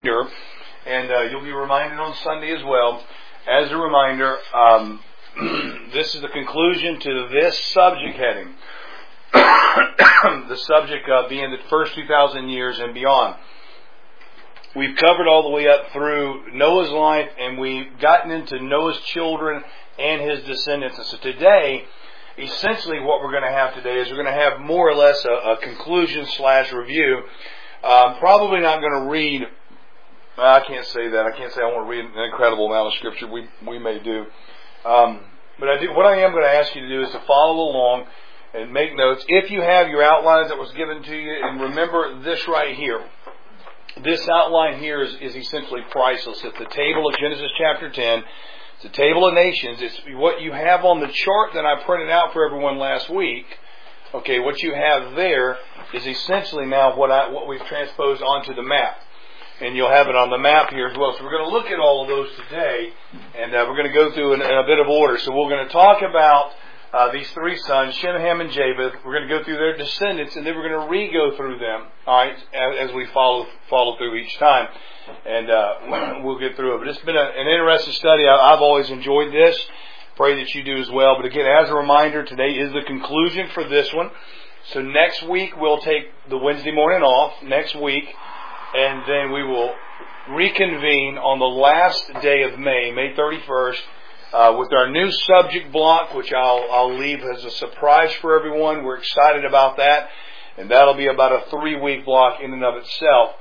And you'll be reminded on Sunday as well. As a reminder, this is the conclusion to this subject heading. The subject being the first 2,000 years and beyond. We've covered all the way up through Noah's life, and we've gotten into Noah's children and his descendants. And so today, essentially what we're going to have today is we're going to have more or less a conclusion / review. Probably not going to read, I can't say that. I can't say I want to read an incredible amount of Scripture. We may do. But what I am going to ask you to do is to follow along and make notes. If you have your outlines that was given to you, and remember this right here. This outline here is essentially priceless. It's the table of Genesis chapter 10. It's the table of nations. It's what you have on the chart that I printed out for everyone last week. Okay, what you have there is essentially now what we've transposed onto the map. And you'll have it on the map here as well. So we're going to look at all of those today, and we're going to go through in a bit of order. So we're going to talk about these three sons, Shem, Ham, and Japheth. We're going to go through their descendants, and then we're going to re-go through them, all right, as we follow through each time. And we'll get through it. But it's been an interesting study. I've always enjoyed this. Pray that you do as well. But again, as a reminder, today is the conclusion for this one. So next week, we'll take the Wednesday morning off, next week, and then we will reconvene on the last day of May 31st, with our new subject block, which I'll leave as a surprise for everyone. We're excited about that, and that'll be about a 3-week block in and of itself.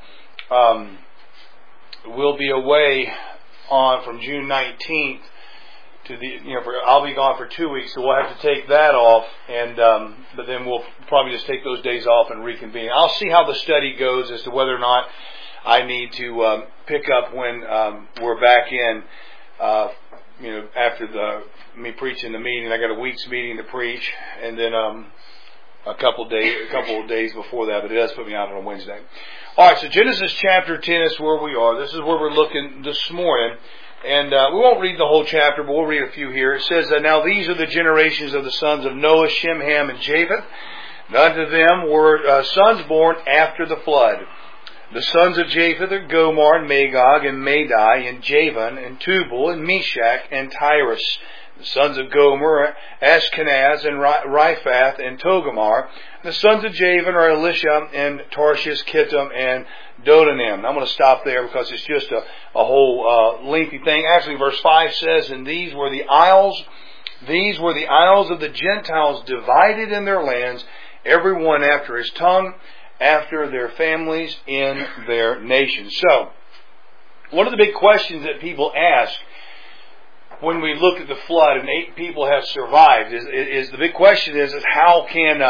We'll be away from June 19th to I'll be gone for 2 weeks, so we'll have to take that off, and but then we'll probably just take those days off and reconvene. I'll see how the study goes as to whether or not I need to pick up when we're back in. After me preaching the meeting, I got a week's meeting to preach, and then a couple of days before that. But it does put me out on a Wednesday. All right, so Genesis chapter 10 is where we are. This is where we're looking this morning, and we won't read the whole chapter, but we'll read a few here. It says, "Now these are the generations of the sons of Noah, Shem, Ham, and Japheth. And unto them were sons born after the flood. The sons of Japheth are Gomer, and Magog, and Madai, and Javan, and Tubal, and Meshach, and Tyrus. The sons of Gomer are Ashkenaz, and Riphath, and Togarmah. The sons of Javan are Elisha, and Tarshish, Kittim, and Dodanim." I'm going to stop there because it's just a whole lengthy thing. Actually, verse 5 says, "And these were the isles of the Gentiles divided in their lands, every one after his tongue, after their families in their nations." So, one of the big questions that people ask when we look at the flood and 8 people have survived is the big question is how can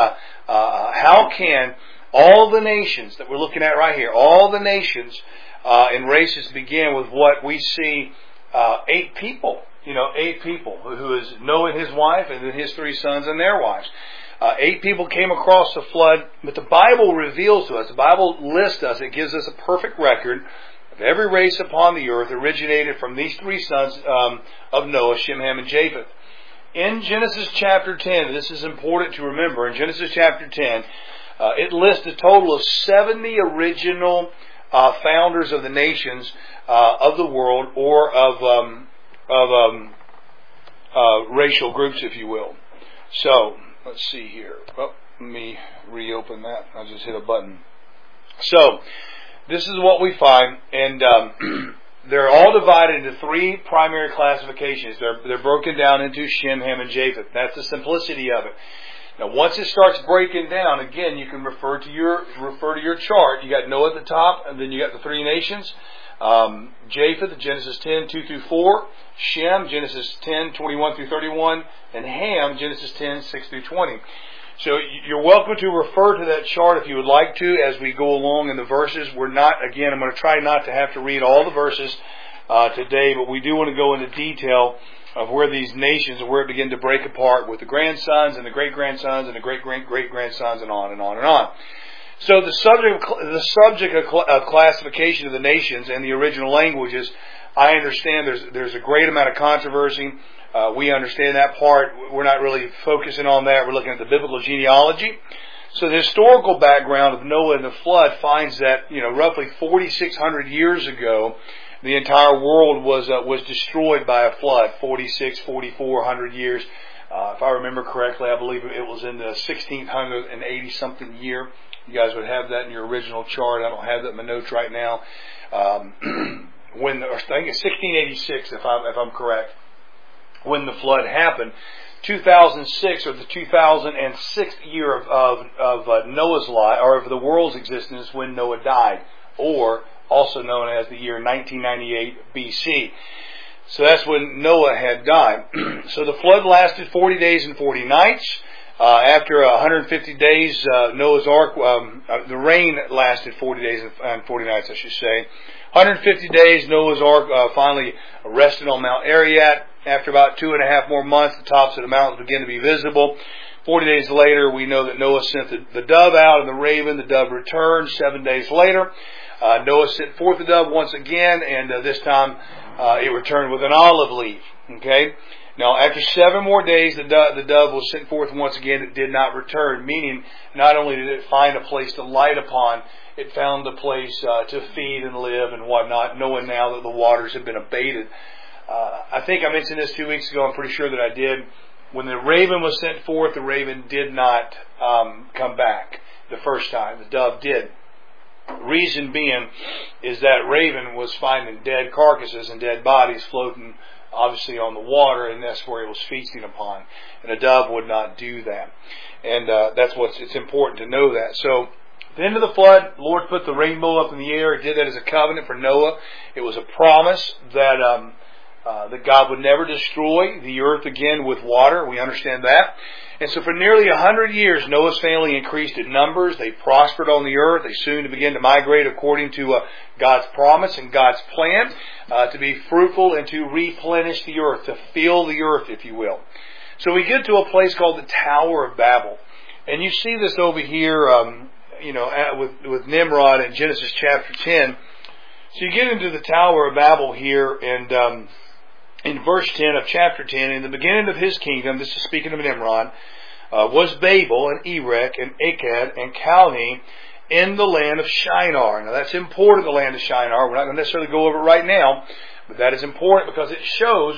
all the nations that we're looking at right here, all the nations and races begin with what we see 8 people, 8 people who is Noah and his wife, and then his 3 sons and their wives. 8 people came across the flood, but the Bible reveals to us, the Bible lists us, it gives us a perfect record of every race upon the earth originated from these 3 sons of Noah, Shem, Ham, and Japheth. In Genesis chapter 10, this is important to remember, in Genesis chapter 10, it lists a total of 70 original founders of the nations of the world, or of racial groups, if you will. So, let's see here. Let me reopen that. I just hit a button. So, this is what we find, and they're all divided into 3 primary classifications. They're broken down into Shem, Ham, and Japheth. That's the simplicity of it. Now, once it starts breaking down, again, you can refer to your chart. You got Noah at the top, and then you got the 3 nations. Japheth, Genesis 10, 2 through 4. Shem, Genesis 10, 21 through 31. And Ham, Genesis 10, 6 through 20. So you're welcome to refer to that chart if you would like to as we go along in the verses. I'm going to try not to have to read all the verses today, but we do want to go into detail of where these nations and where it begin to break apart with the grandsons and the great-grandsons and the great-great-great-grandsons and on and on and on. So the subject of classification of the nations and the original languages, I understand there's a great amount of controversy. We understand that part. We're not really focusing on that. We're looking at the biblical genealogy. So the historical background of Noah and the flood finds that, roughly 4,600 years ago, the entire world was destroyed by a flood. 4,400 years. If I remember correctly, I believe it was in the 1680 something year. You guys would have that in your original chart. I don't have that in my notes right now. I think it's 1686, if I'm correct, when the flood happened. 2006, or the 2006th year of Noah's life, or of the world's existence, when Noah died, or also known as the year 1998 BC. So that's when Noah had died. So the flood lasted 40 days and 40 nights. After 150 days, Noah's Ark, the rain lasted 40 days and 40 nights, I should say. 150 days, Noah's Ark finally rested on Mount Ararat. After about 2.5 more months, the tops of the mountains began to be visible. 40 days later, we know that Noah sent the dove out and the raven. The dove returned 7 days later. Noah sent forth the dove once again, and this time it returned with an olive leaf. Okay. Now, after 7 more days, the dove was sent forth once again. It did not return, meaning not only did it find a place to light upon, it found a place to feed and live and whatnot, knowing now that the waters had been abated. I think I mentioned this 2 weeks ago. I'm pretty sure that I did. When the raven was sent forth, the raven did not come back the first time. The dove did. Reason being is that raven was finding dead carcasses and dead bodies floating obviously on the water, and that's where it was feasting upon. And a dove would not do that. And it's important to know that. So at the end of the flood, the Lord put the rainbow up in the air. He did that as a covenant for Noah. It was a promise that God would never destroy the earth again with water. We understand that. And so for nearly 100 years, Noah's family increased in numbers. They prospered on the earth. They soon began to migrate according to God's promise and God's plan to be fruitful and to replenish the earth, to fill the earth, if you will. So we get to a place called the Tower of Babel. And you see this over here, with Nimrod in Genesis chapter 10. So you get into the Tower of Babel here, and in verse 10 of chapter 10, in the beginning of his kingdom, this is speaking of Nimrod, was Babel and Erech and Akkad and Calneh in the land of Shinar. Now that's important, the land of Shinar. We're not going to necessarily go over it right now, but that is important because it shows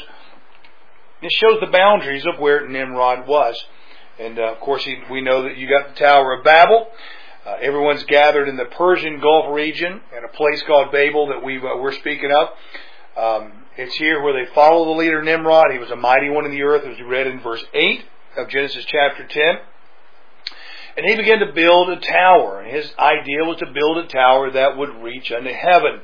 the boundaries of where Nimrod was. And of course, we know that you got the Tower of Babel. Everyone's gathered in the Persian Gulf region, and a place called Babel that we're speaking of. It's here where they follow the leader Nimrod. He was a mighty one in the earth, as we read in verse 8 of Genesis chapter 10. And he began to build a tower. And his idea was to build a tower that would reach unto heaven.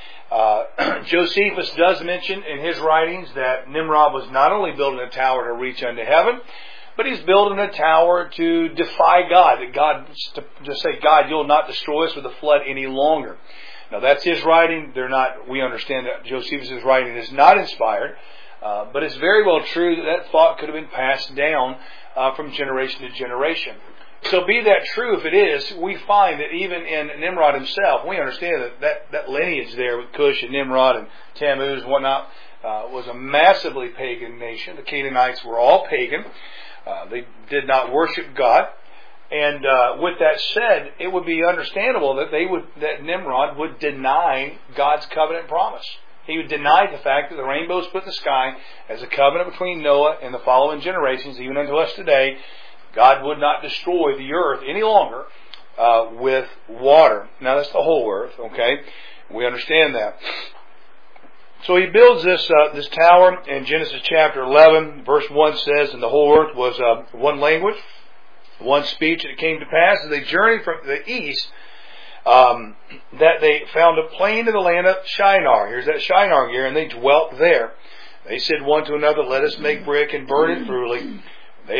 Josephus does mention in his writings that Nimrod was not only building a tower to reach unto heaven, but he's building a tower to defy God. That God, to say, God, you'll not destroy us with a flood any longer. Now that's his writing. We understand that Josephus' writing is not inspired, but it's very well true that thought could have been passed down from generation to generation. So be that true if it is, we find that even in Nimrod himself, we understand that lineage there with Cush and Nimrod and Tammuz and whatnot was a massively pagan nation. The Canaanites were all pagan. They did not worship God. And with that said, it would be understandable that Nimrod would deny God's covenant promise. He would deny the fact that the rainbow is put in the sky as a covenant between Noah and the following generations, even unto us today. God would not destroy the earth any longer with water. Now that's the whole earth, okay? We understand that. So he builds this tower in Genesis chapter 11. Verse 1 says, and the whole earth was one language, one speech. And it came to pass as they journeyed from the east, that they found a plain in the land of Shinar. Here's that Shinar here, and they dwelt there. They said one to another, let us make brick and burn it thoroughly. They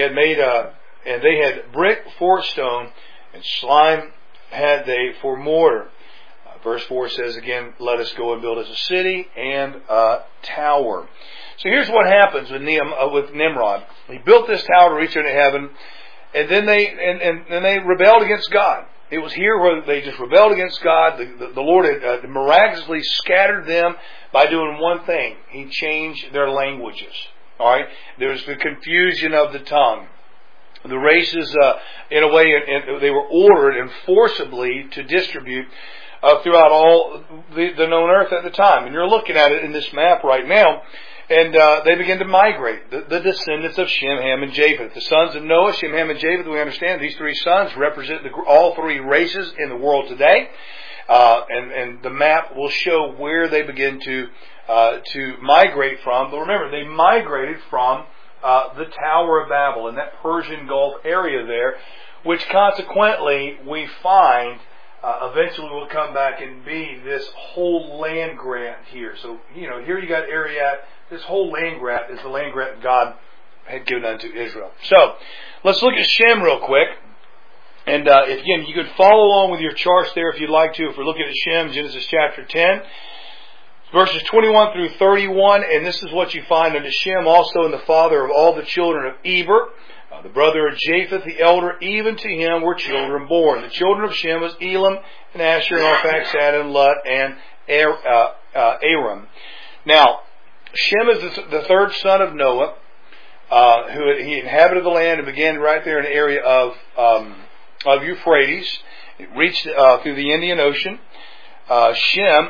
had brick for stone, and slime had they for mortar. Verse 4 says again, let us go and build us a city and a tower. So here's what happens with Nimrod. He built this tower to reach into heaven, and then they rebelled against God. It was here where they just rebelled against God. The Lord had miraculously scattered them by doing one thing. He changed their languages. All right? There was the confusion of the tongue. the races, in a way, and they were ordered and forcibly to distribute throughout all the known earth at the time. And you're looking at it in this map right now, and they begin to migrate. The descendants of Shem, Ham, and Japheth. The sons of Noah, Shem, Ham, and Japheth, we understand these three sons represent all three races in the world today. And the map will show where they begin to migrate from. But remember, they migrated from the Tower of Babel in that Persian Gulf area there, which consequently we find eventually will come back and be this whole land grant here. So, here you got Ariat. This whole land grant is the land grant God had given unto Israel. So, let's look at Shem real quick. And again, you could follow along with your charts there if you'd like to. If we're looking at Shem, Genesis chapter 10, verses 21 through 31. And this is what you find unto Shem, also and the father of all the children of Eber, the brother of Japheth, the elder. Even to him were children born. The children of Shem was Elam, and Asher, and Arphaxad, and Lut, and Aram. Now, Shem is the third son of Noah, he inhabited the land and began right there in the area of Euphrates. It reached through the Indian Ocean. Shem,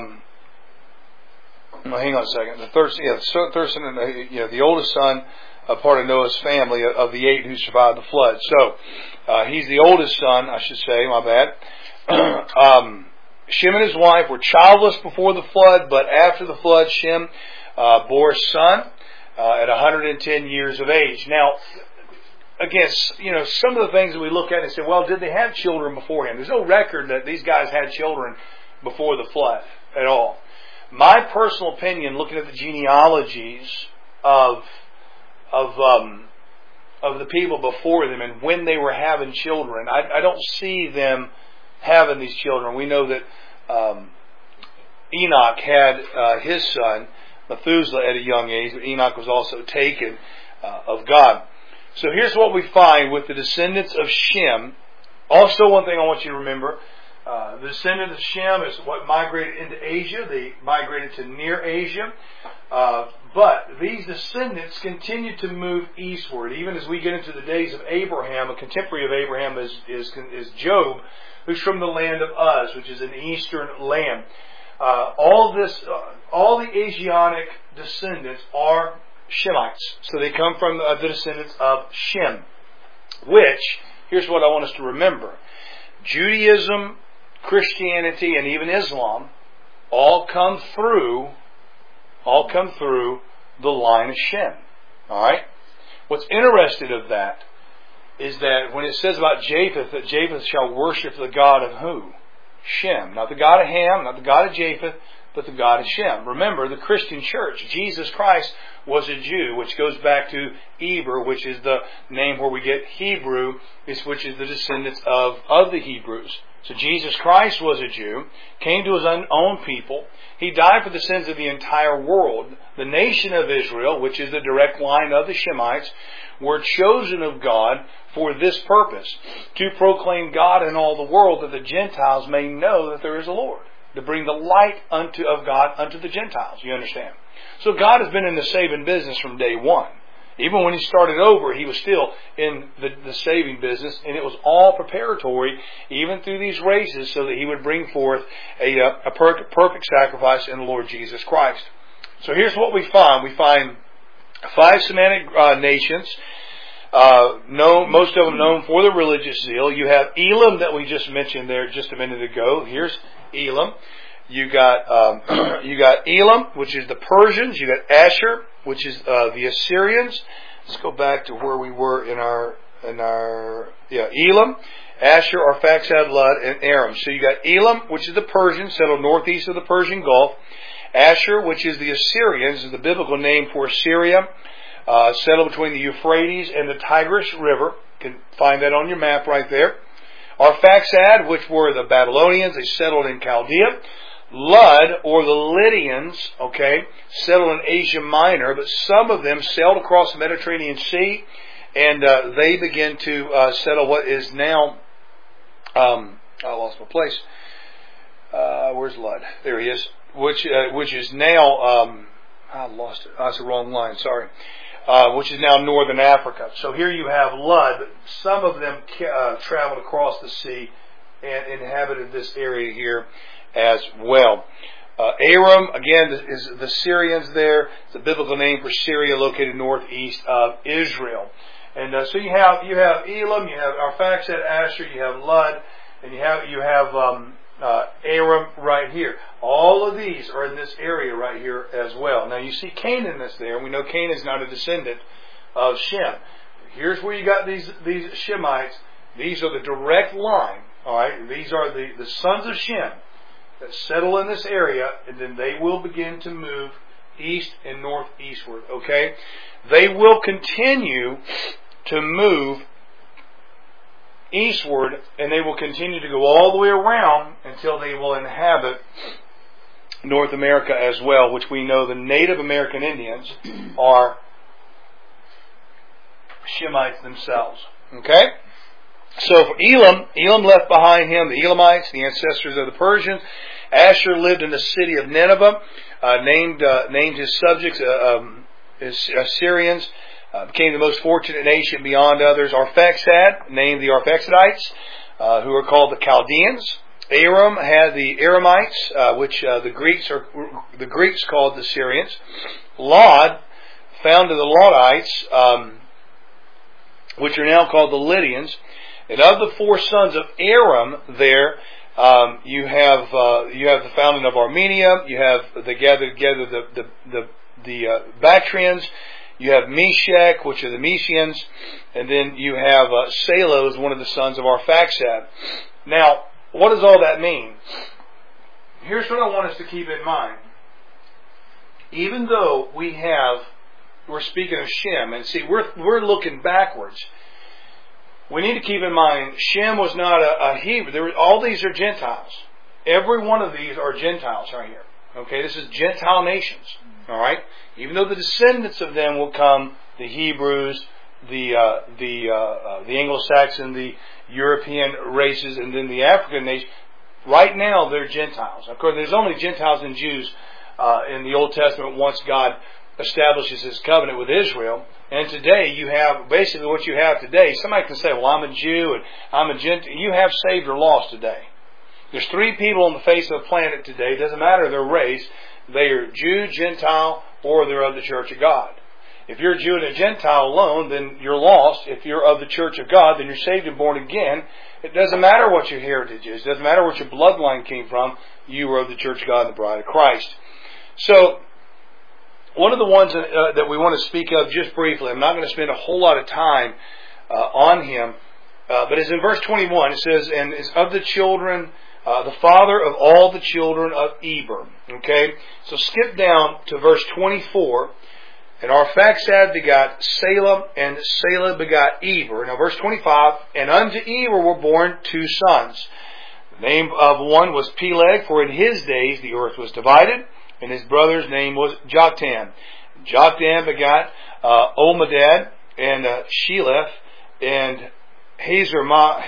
hang on a second. The third son, the oldest son, part of Noah's family of the 8 who survived the flood. So he's the oldest son, I should say. My bad. Shem and his wife were childless before the flood, but after the flood, Shem bore a son at 110 years of age. Now, again, some of the things that we look at and say, well, did they have children beforehand? There's no record that these guys had children before the flood at all. My personal opinion, looking at the genealogies of the people before them and when they were having children, I don't see them having these children. We know that Enoch had his son Methuselah at a young age, but Enoch was also taken of God. So here's what we find with the descendants of Shem. Also, one thing I want you to remember, the descendants of Shem is what migrated into Asia. They migrated to Near Asia. But these descendants continued to move eastward. Even as we get into the days of Abraham, a contemporary of Abraham is Job, who's from the land of Uz, which is an eastern land. All the Asiatic descendants are Shemites. So they come from the descendants of Shem. Which, here's what I want us to remember. Judaism, Christianity, and even Islam all come through the line of Shem. Alright? What's interesting of that is that when it says about Japheth, that Japheth shall worship the God of who? Shem. Not the God of Ham, not the God of Japheth, but the God of Shem. Remember, the Christian church, Jesus Christ was a Jew, which goes back to Eber, which is the name where we get Hebrew, which is the descendants of the Hebrews. So Jesus Christ was a Jew, came to his own people. He died for the sins of the entire world. The nation of Israel, which is the direct line of the Shemites, were chosen of God for this purpose, to proclaim God in all the world, that the Gentiles may know that there is a Lord, to bring the light of God unto the Gentiles. You understand? So God has been in the saving business from day one. Even when he started over, he was still in the saving business, and it was all preparatory, even through these races, so that he would bring forth a perfect sacrifice in the Lord Jesus Christ. So here's what we find. We find 5 Semitic nations, most of them known for their religious zeal. You have Elam that we just mentioned there just a minute ago. Here's Elam. You got Elam, which is the Persians. You got Asher, which is the Assyrians. Let's go back to where we were in our Elam, Asher, Arphaxad, Lud, and Aram. So you got Elam, which is the Persians, settled northeast of the Persian Gulf. Asher, which is the Assyrians, is the biblical name for Assyria, settled between the Euphrates and the Tigris River. You can find that on your map right there. Arphaxad, which were the Babylonians, they settled in Chaldea. Lud, or the Lydians, settled in Asia Minor, but some of them sailed across the Mediterranean Sea, and they began to settle what is now, I lost my place. Where's Lud? There he is. Which is now, I lost it. That's the wrong line, sorry. which is now northern Africa. So here you have Lud, but some of them traveled across the sea and inhabited this area here as well. Aram, again, is the Syrians there. It's a biblical name for Syria, located northeast of Israel. And so you have Elam, you have Arphaxad, Asher, you have Lud, and you have Aram right here. All of these are in this area right here as well. Now you see Canaan is there. We know Canaan is not a descendant of Shem. Here's where you got these Shemites. These are the direct line. All right, these are the sons of Shem that settle in this area, and then they will begin to move east and northeastward. Okay, they will continue to move eastward, and they will continue to go all the way around until they will inhabit North America as well, which we know the Native American Indians are Shemites themselves. Okay? So for Elam left behind him the Elamites, the ancestors of the Persians. Asher lived in the city of Nineveh, named his subjects Assyrians. Became the most fortunate nation beyond others. Arphaxad, named the Arphaxadites, who are called the Chaldeans. Aram had the Aramites, which the Greeks called the Syrians. Lod founded the Lodites, which are now called the Lydians. And of the four sons of Aram, there you have the founding of Armenia. You have they gathered together the Bactrians. You have Meshech, which are the Mesians, and then you have Salos, one of the sons of Arphaxad. Now, what does all that mean? Here's what I want us to keep in mind. Even though we're speaking of Shem, and see, we're looking backwards. We need to keep in mind, Shem was not a Hebrew. All these are Gentiles. Every one of these are Gentiles right here. Okay, this is Gentile nations. All right, even though the descendants of them will come, the Hebrews, the Anglo-Saxon, the European races, and then the African nations. Right now, they're Gentiles. Of course, there's only Gentiles and Jews in the Old Testament once God establishes His covenant with Israel. And today, you have basically what you have today. Somebody can say, "Well, I'm a Jew and I'm a Gentile." You have saved or lost today. There's three people on the face of the planet today. It doesn't matter their race. They are Jew, Gentile, or they're of the Church of God. If you're a Jew and a Gentile alone, then you're lost. If you're of the Church of God, then you're saved and born again. It doesn't matter what your heritage is. It doesn't matter what your bloodline came from. You are of the Church of God and the bride of Christ. So, one of the ones that we want to speak of just briefly, I'm not going to spend a whole lot of time on him, but it's in verse 21. It says, "And is of the children... the father of all the children of Eber." Okay? So skip down to verse 24. "And Arphaxad begot Salah, and Salah begot Eber." Now verse 25. "And unto Eber were born two sons. The name of one was Peleg, for in his days the earth was divided. And his brother's name was Joktan. Joktan begot Olmadad, and Sheleph, and Hazar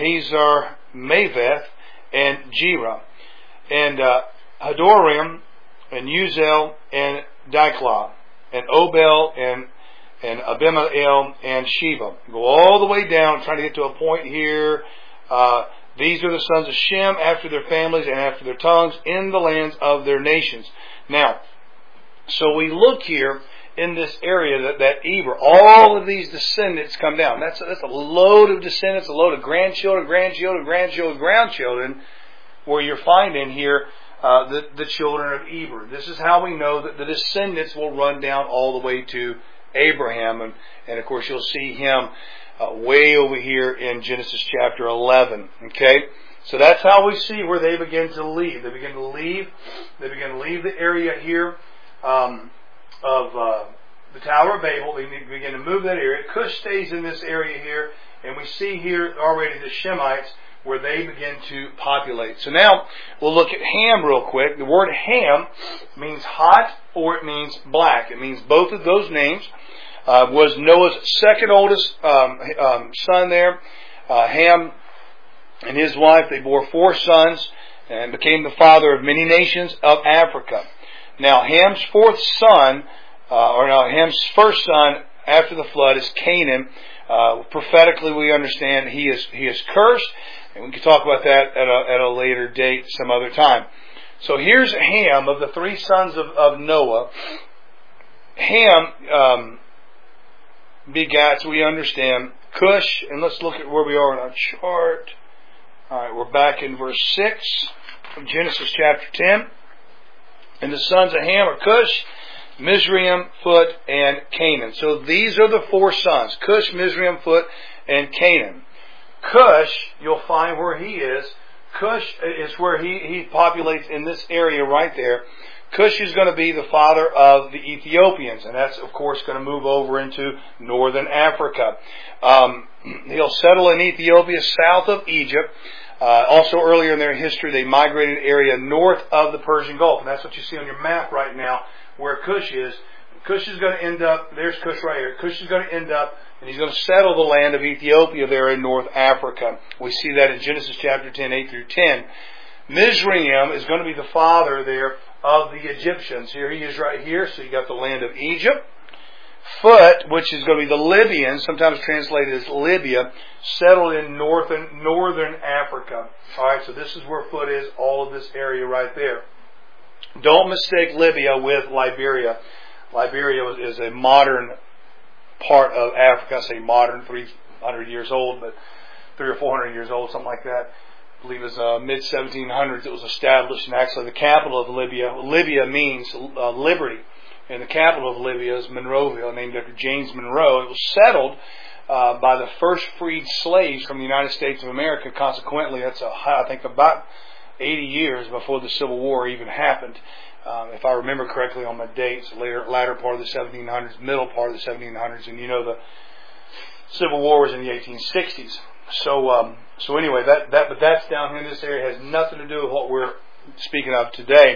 Maveth, and Jera, and Hadoram, and Uzel, and Diklah, and Obel, and Abimael, and Sheba." Go all the way down, trying to get to a point here. "These are the sons of Shem after their families and after their tongues in the lands of their nations." Now, so we look here in this area that Eber, all of these descendants come down. That's a load of descendants, a load of grandchildren, where you're finding here the children of Eber. This is how we know that the descendants will run down all the way to Abraham. And of course, you'll see him way over here in Genesis chapter 11. Okay? So that's how we see where they begin to leave. They begin to leave the area here of the Tower of Babel. They begin to move that area. Cush stays in this area here, and we see here already the Shemites where they begin to populate. So now we'll look at Ham real quick. The word Ham means hot or it means black. It means both of those names. Was Noah's second oldest son there. Ham and his wife, they bore 4 sons and became the father of many nations of Africa. Now Ham's first son, after the flood is Canaan. Prophetically, we understand he is cursed, and we can talk about that at a later date, some other time. So here's Ham, of the three sons of Noah. Ham begats, we understand, Cush, and let's look at where we are in our chart. Alright, we're back in verse 6 of Genesis chapter 10. And the sons of Ham are Cush, Mizraim, Phut, and Canaan. So these are the four sons, Cush, Mizraim, Phut, and Canaan. Cush, you'll find where he is. Cush is where he populates in this area right there. Cush is going to be the father of the Ethiopians, and that's, of course, going to move over into northern Africa. He'll settle in Ethiopia, south of Egypt. Also, earlier in their history, they migrated an area north of the Persian Gulf, and that's what you see on your map right now, where Cush is. Cush is going to end up, there's Cush right here. Cush is going to end up, and he's going to settle the land of Ethiopia there in North Africa. We see that in Genesis chapter 10, 8 through 10. Mizraim is going to be the father there of the Egyptians. Here he is right here. So you got the land of Egypt. Phut, which is going to be the Libyans, sometimes translated as Libya, settled in northern Africa. Alright, so this is where Phut is, all of this area right there. Don't mistake Libya with Liberia. Liberia is a modern part of Africa. I say modern, 300 years old, but 300 or 400 years old, something like that. I believe it was mid-1700s it was established, and actually the capital of Libya. Libya means liberty, and the capital of Libya is Monrovia, named after James Monroe. It was settled by the first freed slaves from the United States of America. Consequently, that's I think about 80 years before the Civil War even happened. If I remember correctly on my dates, latter part of the 1700s, middle part of the 1700s, and you know the Civil War was in the 1860s. So anyway, but that's down here in this area. It has nothing to do with what we're speaking of today.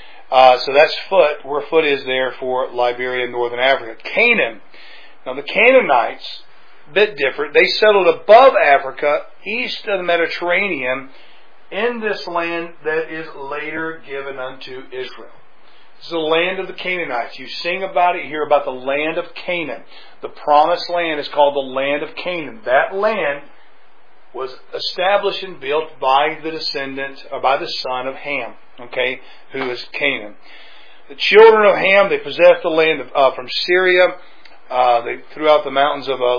So that's Phut, where Phut is there for Liberia and Northern Africa. Canaan. Now the Canaanites, a bit different. They settled above Africa, east of the Mediterranean, in this land that is later given unto Israel. This is the land of the Canaanites. You sing about it, you hear about the land of Canaan. The promised land is called the land of Canaan. That land was established and built by the descendant, or by the son of Ham, okay, who is Canaan. The children of Ham, they possessed the land from Syria. They threw out the mountains of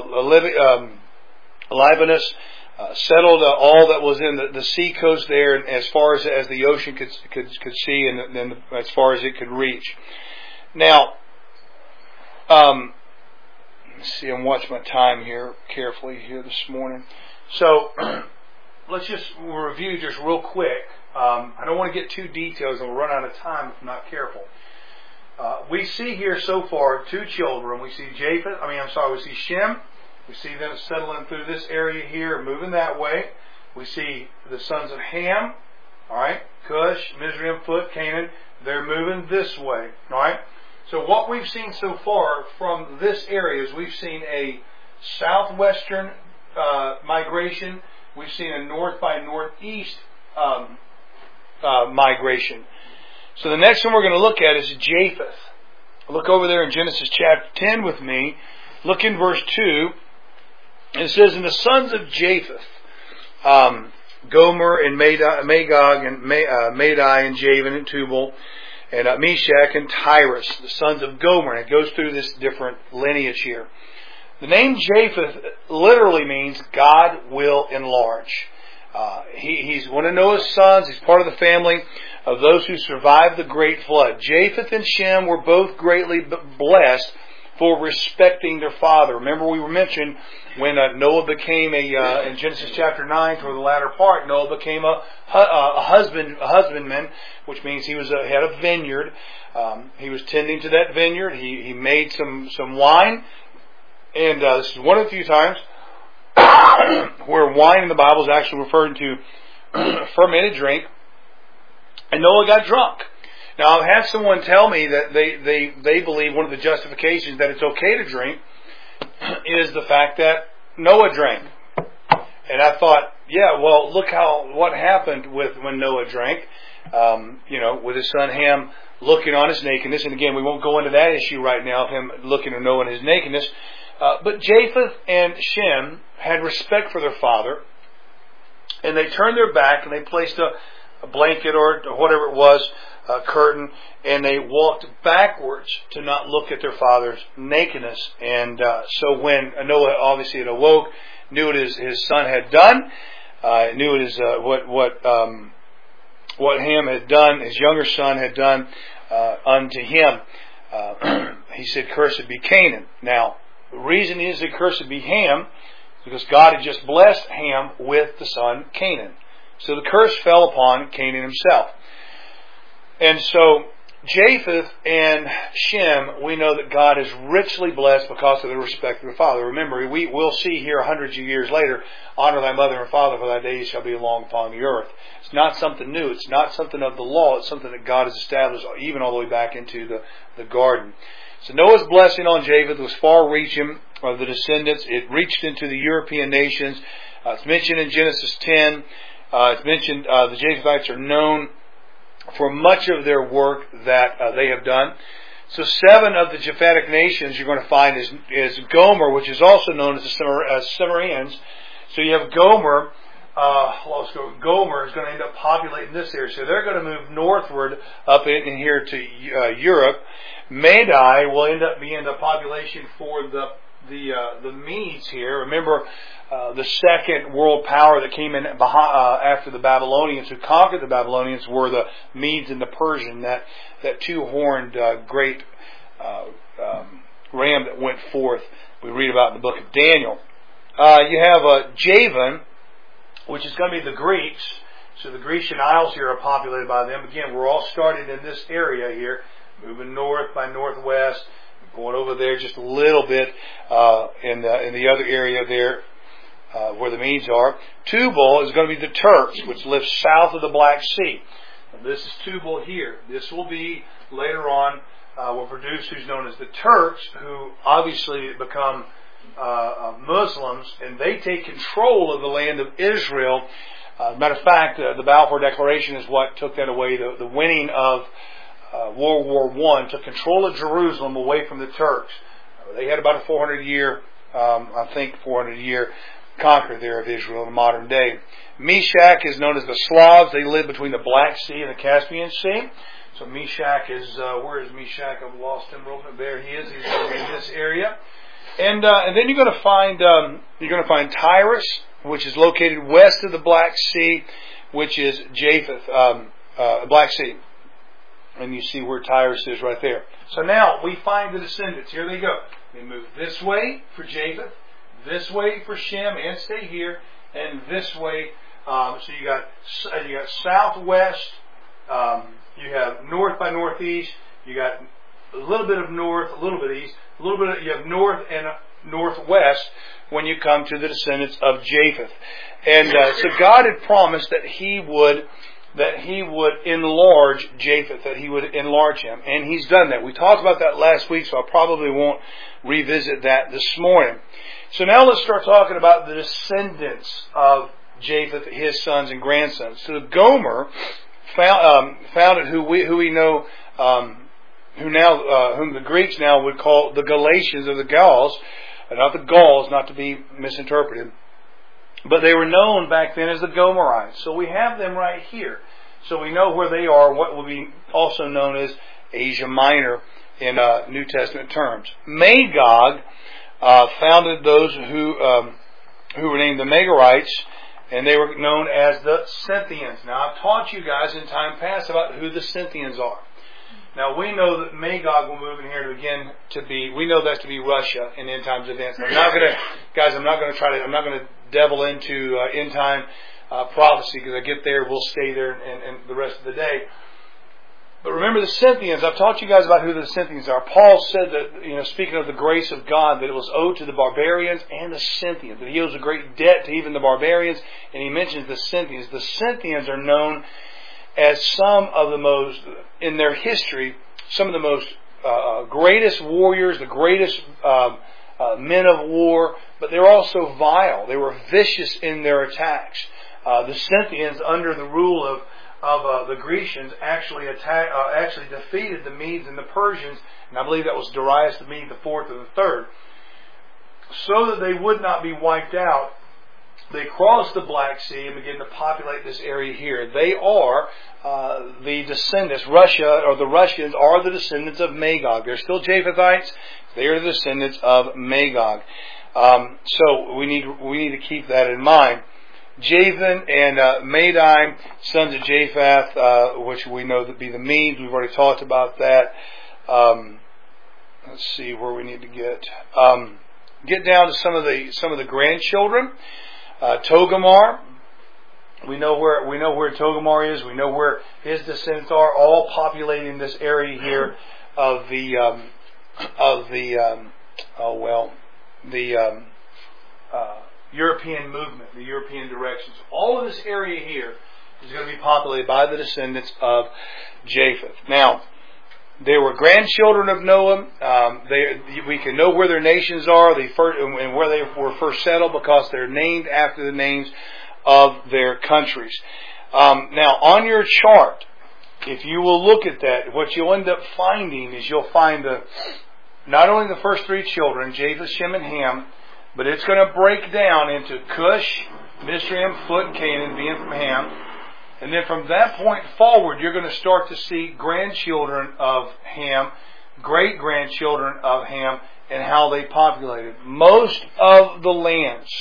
Libanus. Settled all that was in the sea coast there, and as far as the ocean could see, and then as far as it could reach. Now, let's see. I'm watching my time here carefully here this morning. So let's just review just real quick. I don't want to get too detailed, and we'll run out of time if I'm not careful. We see here so far two children. We see we see Shem. We see them settling through this area here, moving that way. We see the sons of Ham, alright, Cush, Mizraim, Phut, Canaan. They're moving this way, alright. So what we've seen so far from this area is we've seen a southwestern migration. We've seen a north by northeast migration. So the next one we're going to look at is Japheth. Look over there in Genesis chapter 10 with me. Look in verse 2. It says, "And the sons of Japheth, Gomer and Magog and Madai and Javan and Tubal and Meshach and Tyrus, the sons of Gomer." And it goes through this different lineage here. The name Japheth literally means God will enlarge. He's one of Noah's sons. He's part of the family of those who survived the great flood. Japheth and Shem were both greatly blessed for respecting their father. Remember, we mentioned when Noah became in Genesis chapter 9, toward the latter part, Noah became a husbandman, which means he had a vineyard. He was tending to that vineyard. He made some wine, and this is one of the few times where wine in the Bible is actually referred to fermented drink. And Noah got drunk. Now, I've had someone tell me that they believe one of the justifications that it's okay to drink is the fact that Noah drank. And I thought, yeah, well, look what happened when Noah drank. With his son Ham looking on his nakedness. And again, we won't go into that issue right now of him looking or knowing his nakedness. But Japheth and Shem had respect for their father, and they turned their back and they placed a blanket or whatever it was, a curtain, and they walked backwards to not look at their father's nakedness. And so when Noah obviously had awoke, knew what his son had done, knew what Ham had done, his younger son had done unto him. He said, "Cursed be Canaan." Now, the reason is that cursed be Ham, because God had just blessed Ham with the son Canaan. So the curse fell upon Canaan himself. And so Japheth and Shem, we know that God is richly blessed because of the respect of their father. Remember, we will see here hundreds of years later, honor thy mother and father, for thy days shall be long upon the earth. It's not something new. It's not something of the law. It's something that God has established even all the way back into the garden. So Noah's blessing on Japheth was far-reaching of the descendants. It reached into the European nations. It's mentioned in Genesis 10. It's mentioned the Japhethites are known for much of their work that they have done. So 7 of the Japhetic nations you're going to find is Gomer, which is also known as the Cimmerians. So you have Gomer. Gomer is going to end up populating this area. So they're going to move northward up in here to Europe. Madai will end up being the population for the Medes here. Remember, the second world power that came in after the Babylonians, who conquered the Babylonians, were the Medes and the Persian, that two-horned great ram that went forth. We read about in the book of Daniel. You have Javan, which is going to be the Greeks. So the Grecian Isles here are populated by them. Again, we're all started in this area here, moving north by northwest, going over there just a little bit in the other area there where the Medes are. Tubal is going to be the Turks, which live south of the Black Sea. Now, this is Tubal here. This will be later on will produce who's known as the Turks, who obviously become Muslims, and they take control of the land of Israel. Matter of fact, the Balfour Declaration is what took that away. The winning of World War I took control of Jerusalem away from the Turks. They had about a 400-year conquer there of Israel in the modern day. Meshach is known as the Slavs. They live between the Black Sea and the Caspian Sea. So Meshach is, where is Meshach? I've lost him. There he is. He's over in this area. And then you're going to find Tyrus, which is located west of the Black Sea, which is Japheth, Black Sea. And you see where Tyrus is right there. So now we find the descendants. Here they go. They move this way for Japheth, this way for Shem, and stay here, and this way. So you got southwest. You have north by northeast. You got a little bit of north, a little bit east, a little bit. You have north and northwest when you come to the descendants of Japheth. And so God had promised that He would enlarge Japheth, that He would enlarge him. And He's done that. We talked about that last week, so I probably won't revisit that this morning. So now let's start talking about the descendants of Japheth, his sons and grandsons. So Gomer founded whom the Greeks now would call the Galatians or the Gauls, not the Gauls, not to be misinterpreted. But they were known back then as the Gomerites. So we have them right here. So we know where they are, what will be also known as Asia Minor in New Testament terms. Magog founded those who were named the Megarites, and they were known as the Scythians. Now, I've taught you guys in time past about who the Scythians are. Now, we know that Magog will move in here we know that to be Russia in end times events. I'm not going to delve into end time prophecy, because I get there, we'll stay there and the rest of the day. But remember the Scythians. I've taught you guys about who the Scythians are. Paul said that, speaking of the grace of God, that it was owed to the barbarians and the Scythians, that He owes a great debt to even the barbarians, and he mentions the Scythians. The Scythians are known as some of the most, in their history, some of the most greatest warriors, the greatest men of war, but they were also vile. They were vicious in their attacks. The Scythians, under the rule the Grecians actually defeated the Medes and the Persians, and I believe that was Darius the Mede, the fourth or the third. So that they would not be wiped out, they crossed the Black Sea and began to populate this area here. They are the descendants. Russia, or the Russians, are the descendants of Magog. They're still Japhethites. They are the descendants of Magog. So we need to keep that in mind. Javan and Madai, sons of Japheth, which we know to be the Medes. We've already talked about that. Let's see where we need to get. Get down to some of the grandchildren. Togarmah. We know where Togarmah is. We know where his descendants are, all populating this area here of the European movement, the European directions. All of this area here is going to be populated by the descendants of Japheth. Now, they were grandchildren of Noah. We can know where their nations are, and where they were first settled, because they're named after the names of their countries. Now, on your chart, if you will look at that, what you'll end up finding is you'll find not only the first three children, Japheth, Shem, and Ham, but it's going to break down into Cush, Mizraim, Phut, and Canaan, being from Ham. And then from that point forward, you're going to start to see grandchildren of Ham, great-grandchildren of Ham, and how they populated. Most of the lands,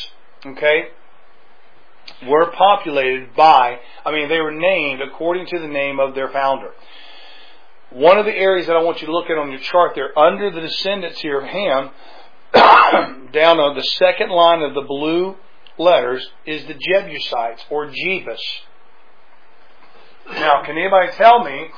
were populated they were named according to the name of their founder. One of the areas that I want you to look at on your chart there, under the descendants here of Ham, down on the second line of the blue letters, is the Jebusites, or Jebus. Now, can anybody tell me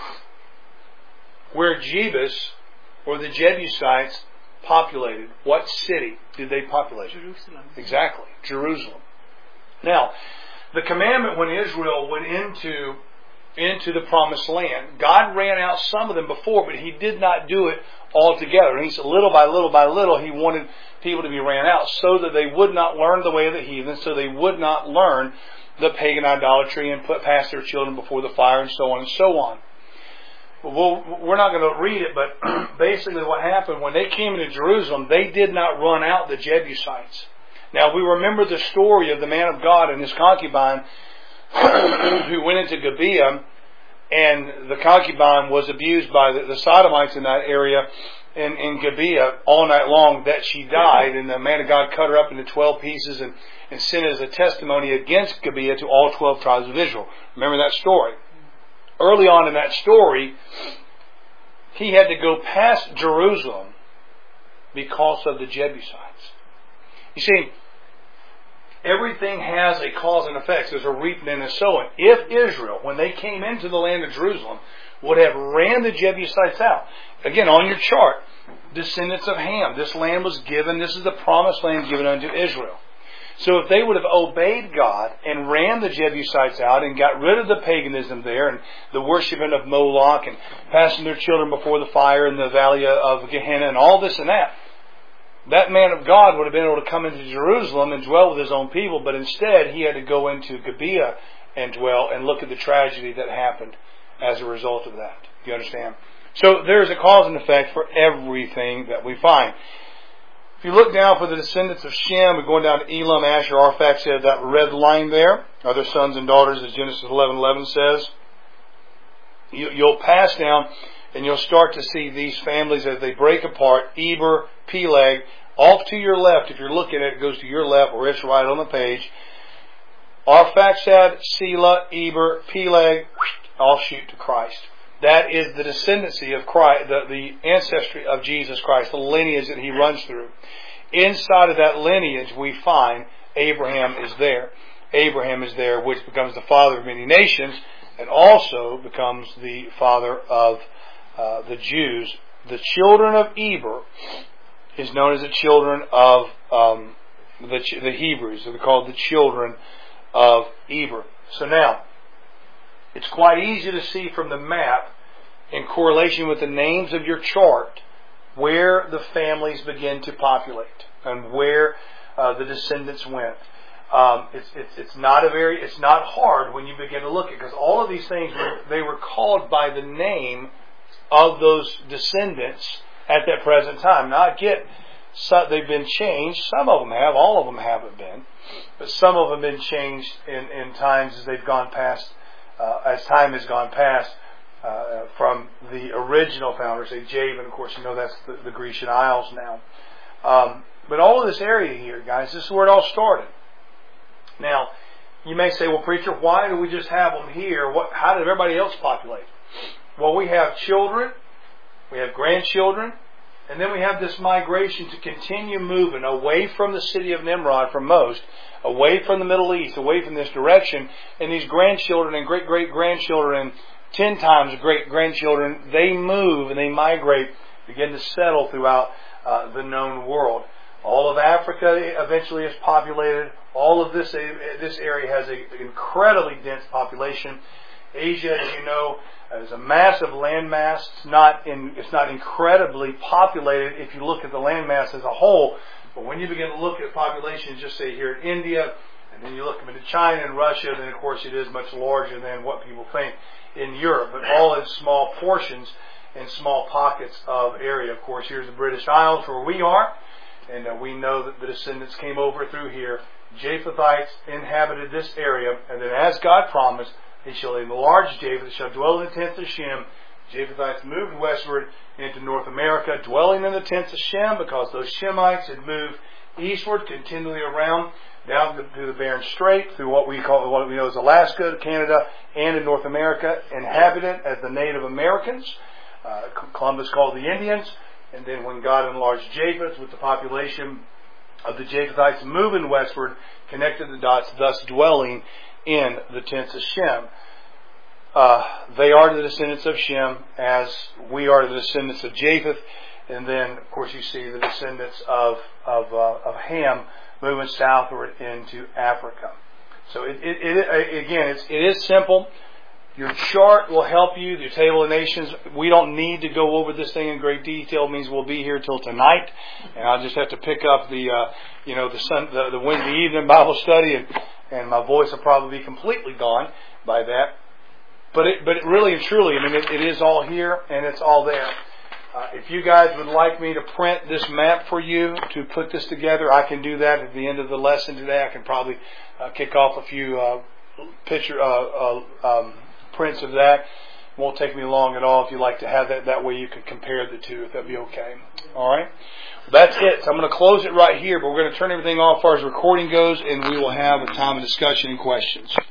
where Jebus, or the Jebusites, populated? What city did they populate? Jerusalem. Exactly, Jerusalem. Now, the commandment when Israel went into the promised land, God ran out some of them before, but He did not do it altogether. And He said, little by little, He wanted people to be ran out so that they would not learn the way of the heathen, so they would not learn the pagan idolatry and pass their children before the fire, and so on and so on. We're not going to read it, but basically what happened when they came into Jerusalem, they did not run out the Jebusites. Now, we remember the story of the man of God and his concubine who went into Gibeah, and the concubine was abused by the Sodomites in that area in Gibeah all night long, that she died, and the man of God cut her up into 12 pieces and sent it as a testimony against Gibeah to all 12 tribes of Israel. Remember that story? Early on in that story, he had to go past Jerusalem because of the Jebusites. You see, everything has a cause and effect. There's a reaping and a sowing. If Israel, when they came into the land of Jerusalem, would have ran the Jebusites out, again, on your chart, descendants of Ham, this land was given, this is the promised land given unto Israel. So if they would have obeyed God and ran the Jebusites out and got rid of the paganism there and the worshiping of Moloch and passing their children before the fire in the valley of Gehenna and all this and that man of God would have been able to come into Jerusalem and dwell with his own people, but instead he had to go into Gibeah and dwell and look at the tragedy that happened as a result of that. Do you understand? So there's a cause and effect for everything that we find. If you look down for the descendants of Shem, we're going down to Elam, Asher, Arphaxad, that red line there, are their sons and daughters, as Genesis 11:11 says. You'll pass down and you'll start to see these families as they break apart. Eber, Peleg, off to your left. If you're looking at it, it goes to your left, or it's right on the page. Arphaxad, Selah, Eber, Peleg, all shoot to Christ. That is the descendancy of Christ, the ancestry of Jesus Christ, the lineage that He runs through. Inside of that lineage, we find Abraham is there. Abraham is there, which becomes the father of many nations, and also becomes the father of the Jews. The children of Eber is known as the children of the Hebrews. They're called the children of Eber. So now, it's quite easy to see from the map, in correlation with the names of your chart, where the families begin to populate and where the descendants went. It's not hard when you begin to look at it, because all of these things, they were called by the name of those descendants at that present time. Now I get they've been changed. Some of them have. All of them haven't been, but some of them have been changed in times as they've gone past, as time has gone past from the original founders. Say Javan, of course, that's the Grecian Isles now. But all of this area here, guys, this is where it all started. Now, you may say, well, preacher, why do we just have them here? How did everybody else populate? Well, we have children, we have grandchildren, and then we have this migration to continue moving away from the city of Nimrod for most, away from the Middle East, away from this direction. And these grandchildren and great-great-grandchildren, 10 times great-grandchildren, they move and they migrate, begin to settle throughout the known world. All of Africa eventually is populated. All of this area has an incredibly dense population. Asia, as you know, is a massive landmass. It's not incredibly populated if you look at the landmass as a whole. But when you begin to look at populations, just say here in India, and then you look into China and Russia, then of course it is much larger than what people think in Europe. But all in small portions and small pockets of area. Of course, here's the British Isles where we are. And we know that the descendants came over through here. Japhethites inhabited this area. And then as God promised, He shall enlarge Japheth, shall dwell in the tents of Shem. Japhethites moved westward into North America, dwelling in the tents of Shem, because those Shemites had moved eastward continually around, down to the Bering Strait, through what we know as Alaska, Canada, and in North America, inhabited as the Native Americans. Columbus called the Indians. And then when God enlarged Japheth with the population of the Japhethites moving westward, connected the dots, thus dwelling in the tents of Shem. They are the descendants of Shem, as we are the descendants of Japheth. And then, of course, you see the descendants of Ham moving southward into Africa. So it is simple. Your chart will help you. The Table of Nations. We don't need to go over this thing in great detail. It means we'll be here till tonight, and I'll just have to pick up the Wednesday evening Bible study, and my voice will probably be completely gone by that. But it really and truly, it is all here and it's all there. If you guys would like me to print this map for you to put this together, I can do that at the end of the lesson today. I can probably kick off a few prints of that. Won't take me long at all if you'd like to have that. That way you could compare the two, if that'd be okay. All right. That's it. So I'm going to close it right here, but we're going to turn everything off as far as recording goes, and we will have a time of discussion and questions.